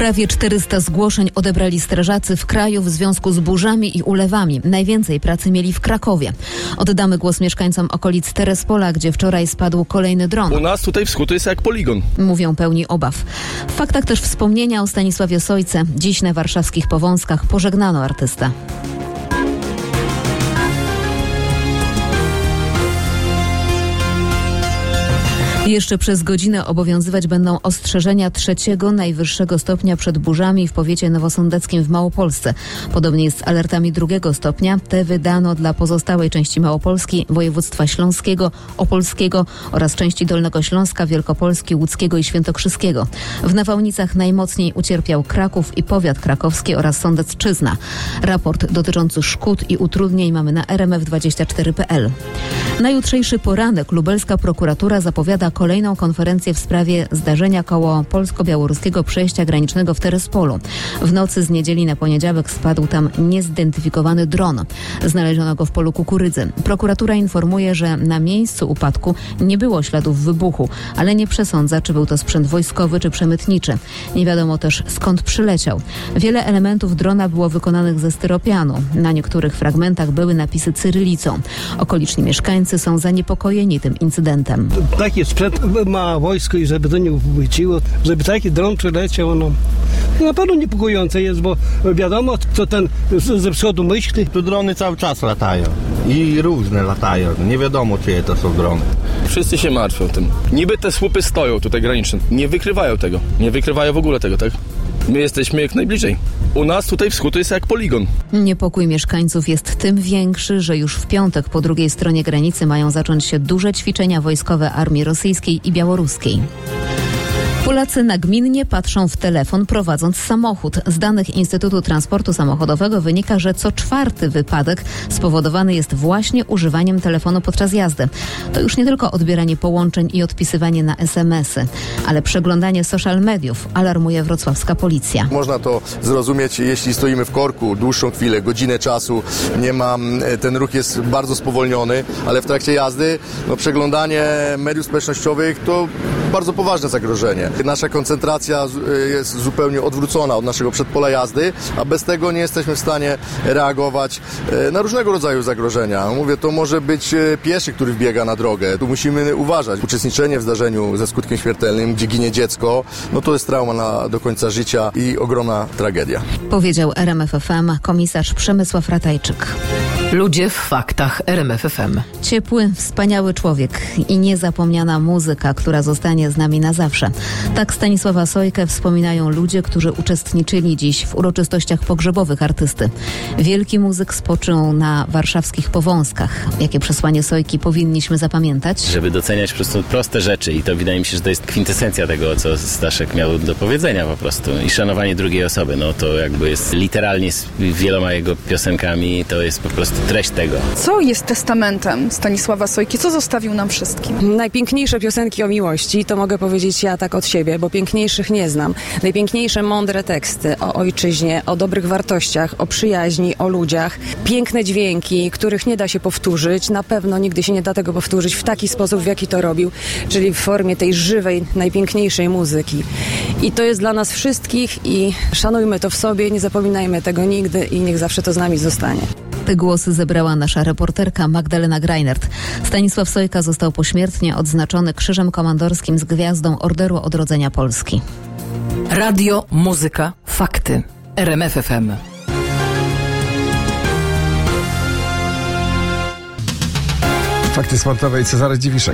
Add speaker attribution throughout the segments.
Speaker 1: Prawie 400 zgłoszeń odebrali strażacy w kraju w związku z burzami i ulewami. Najwięcej pracy mieli w Krakowie. Oddamy głos mieszkańcom okolic Terespola, gdzie wczoraj spadł kolejny dron.
Speaker 2: U nas tutaj wschód to jest jak poligon.
Speaker 1: Mówią pełni obaw. W faktach też wspomnienia o Stanisławie Sojce. Dziś na warszawskich Powązkach pożegnano artystę. Jeszcze przez godzinę obowiązywać będą ostrzeżenia 3. najwyższego stopnia przed burzami w powiecie nowosądeckim w Małopolsce. Podobnie jest z alertami 2. stopnia. Te wydano dla pozostałej części Małopolski, województwa śląskiego, opolskiego oraz części Dolnego Śląska, Wielkopolski, łódzkiego i świętokrzyskiego. W nawałnicach najmocniej ucierpiał Kraków i powiat krakowski oraz Sądecczyzna. Raport dotyczący szkód i utrudnień mamy na rmf24.pl. Na jutrzejszy poranek lubelska prokuratura zapowiada kolejną konferencję w sprawie zdarzenia koło polsko-białoruskiego przejścia granicznego w Terespolu. W nocy z niedzieli na poniedziałek spadł tam niezidentyfikowany dron. Znaleziono go w polu kukurydzy. Prokuratura informuje, że na miejscu upadku nie było śladów wybuchu, ale nie przesądza, czy był to sprzęt wojskowy czy przemytniczy. Nie wiadomo też, skąd przyleciał. Wiele elementów drona było wykonanych ze styropianu. Na niektórych fragmentach były napisy cyrylicą. Okoliczni mieszkańcy są zaniepokojeni tym incydentem.
Speaker 3: Taki sprzęt ma wojsko i żeby to nie uchwyciło, żeby taki dron przyleciał, no na pewno niepokojące jest, bo wiadomo, co ten ze wschodu myśli.
Speaker 4: Tu drony cały czas latają i różne latają, nie wiadomo czyje to są drony.
Speaker 2: Wszyscy się martwią tym. Niby te słupy stoją tutaj graniczne, nie wykrywają tego, nie wykrywają w ogóle tego, tak? My jesteśmy jak najbliżej. U nas tutaj wschód to jest jak poligon.
Speaker 1: Niepokój mieszkańców jest tym większy, że już w piątek po drugiej stronie granicy mają zacząć się duże ćwiczenia wojskowe armii rosyjskiej i białoruskiej. Polacy nagminnie patrzą w telefon, prowadząc samochód. Z danych Instytutu Transportu Samochodowego wynika, że co 4. wypadek spowodowany jest właśnie używaniem telefonu podczas jazdy. To już nie tylko odbieranie połączeń i odpisywanie na SMS-y, ale przeglądanie social mediów, alarmuje wrocławska policja.
Speaker 5: Można to zrozumieć, jeśli stoimy w korku dłuższą chwilę, godzinę czasu, ten ruch jest bardzo spowolniony, ale w trakcie jazdy przeglądanie mediów społecznościowych to bardzo poważne zagrożenie. Nasza koncentracja jest zupełnie odwrócona od naszego przedpola jazdy, a bez tego nie jesteśmy w stanie reagować na różnego rodzaju zagrożenia. Mówię, to może być pieszy, który wbiega na drogę. Tu musimy uważać. Uczestniczenie w zdarzeniu ze skutkiem śmiertelnym, gdzie ginie dziecko, do jest trauma do końca życia i ogromna tragedia.
Speaker 1: Powiedział RMF FM komisarz Przemysław Ratajczyk.
Speaker 6: Ludzie w faktach RMF FM.
Speaker 1: Ciepły, wspaniały człowiek i niezapomniana muzyka, która zostanie z nami na zawsze. Tak Stanisława Sojkę wspominają ludzie, którzy uczestniczyli dziś w uroczystościach pogrzebowych artysty. Wielki muzyk spoczął na warszawskich Powązkach. Jakie przesłanie Sojki powinniśmy zapamiętać?
Speaker 7: Żeby doceniać po prostu proste rzeczy i to wydaje mi się, że to jest kwintesencja tego, co Staszek miał do powiedzenia po prostu. I szanowanie drugiej osoby, to jakby jest literalnie z wieloma jego piosenkami, to jest po prostu treść tego.
Speaker 8: Co jest testamentem Stanisława Sojki? Co zostawił nam wszystkim?
Speaker 9: Najpiękniejsze piosenki o miłości, to mogę powiedzieć ja tak od siebie, bo piękniejszych nie znam. Najpiękniejsze, mądre teksty o ojczyźnie, o dobrych wartościach, o przyjaźni, o ludziach. Piękne dźwięki, których nie da się powtórzyć. Na pewno nigdy się nie da tego powtórzyć w taki sposób, w jaki to robił, czyli w formie tej żywej, najpiękniejszej muzyki. I to jest dla nas wszystkich i szanujmy to w sobie, nie zapominajmy tego nigdy i niech zawsze to z nami zostanie.
Speaker 1: Te głosy zebrała nasza reporterka Magdalena Greinert. Stanisław Sojka został pośmiertnie odznaczony Krzyżem Komandorskim z Gwiazdą Orderu Odrodzenia Polski.
Speaker 6: Radio, muzyka, fakty. RMF FM.
Speaker 10: Fakty sportowe i Cezary Dziwiszek.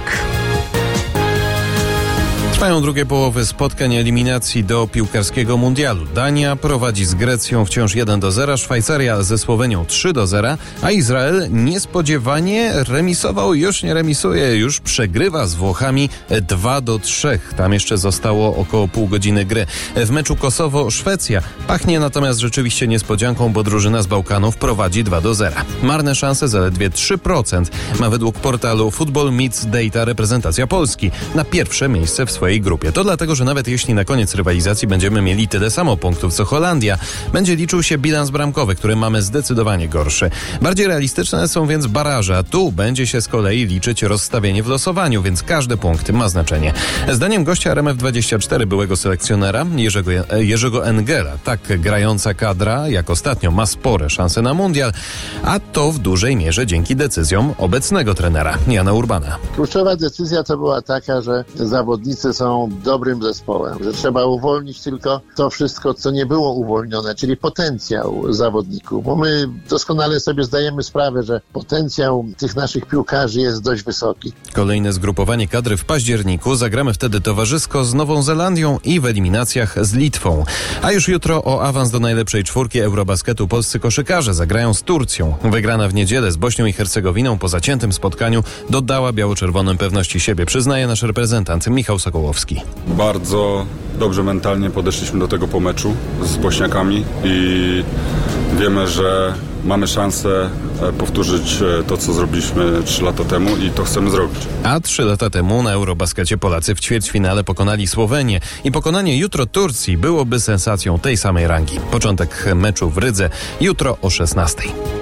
Speaker 11: Trwają drugie połowy spotkań eliminacji do piłkarskiego mundialu. Dania prowadzi z Grecją wciąż 1-0, Szwajcaria ze Słowenią 3-0, a Izrael niespodziewanie remisował, już nie remisuje, już przegrywa z Włochami 2-3. Tam jeszcze zostało około pół godziny gry. W meczu Kosowo-Szwecja pachnie natomiast rzeczywiście niespodzianką, bo drużyna z Bałkanów prowadzi 2-0. Marne szanse zaledwie 3% ma według portalu Football Meets Data reprezentacja Polski. Na pierwsze miejsce w swojej swojej grupie. To dlatego, że nawet jeśli na koniec rywalizacji będziemy mieli tyle samo punktów co Holandia, będzie liczył się bilans bramkowy, który mamy zdecydowanie gorszy. Bardziej realistyczne są więc baraże, a tu będzie się z kolei liczyć rozstawienie w losowaniu, więc każdy punkt ma znaczenie. Zdaniem gościa RMF24, byłego selekcjonera Jerzego Engela, tak grająca kadra, jak ostatnio, ma spore szanse na mundial, a to w dużej mierze dzięki decyzjom obecnego trenera Jana Urbana.
Speaker 12: Kluczowa decyzja to była taka, że zawodnicy są dobrym zespołem, że trzeba uwolnić tylko to wszystko, co nie było uwolnione, czyli potencjał zawodników, bo my doskonale sobie zdajemy sprawę, że potencjał tych naszych piłkarzy jest dość wysoki.
Speaker 11: Kolejne zgrupowanie kadry w październiku. Zagramy wtedy towarzysko z Nową Zelandią i w eliminacjach z Litwą. A już jutro o awans do najlepszej czwórki Eurobasketu polscy koszykarze zagrają z Turcją. Wygrana w niedzielę z Bośnią i Hercegowiną po zaciętym spotkaniu dodała biało-czerwonym pewności siebie, przyznaje nasz reprezentant Michał Sokołowski.
Speaker 13: Bardzo dobrze mentalnie podeszliśmy do tego po meczu z Bośniakami i wiemy, że mamy szansę powtórzyć to, co zrobiliśmy 3 lata temu i to chcemy zrobić.
Speaker 11: A 3 lata temu na Eurobaskecie Polacy w ćwierćfinale pokonali Słowenię i pokonanie jutro Turcji byłoby sensacją tej samej rangi. Początek meczu w Rydze jutro o 16:00.